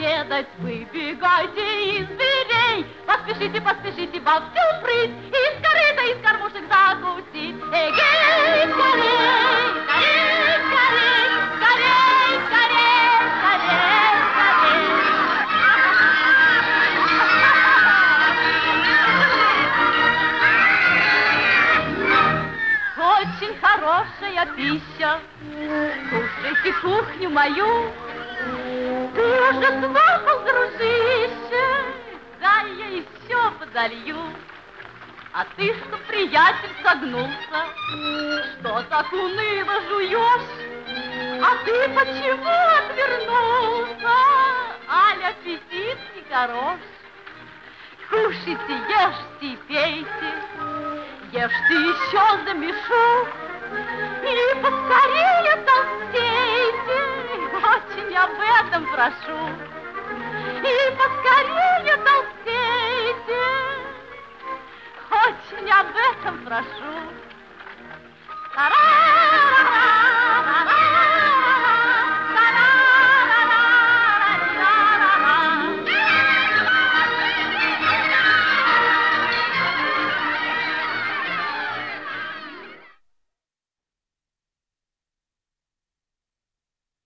Обедать выбегайте из дверей. Поспешите, поспешите во всю прыть. Из корыта, из кормушек закусить. Эгей, скорей, скорей, скорей, скорей, скорей, скорей, скорей. Очень хорошая пища. Кушайте кухню мою. Ты уже слопал, дружище, дай я и все подолью. А ты что, приятель, согнулся, что так уныло жуешь? А ты почему отвернулся, аль аппетит не хорош? Кушайте, ешьте и пейте, ешьте еще замешу. И поскорее толстейте, очень об этом прошу. И поскорее толстейте, очень об этом прошу. Тара!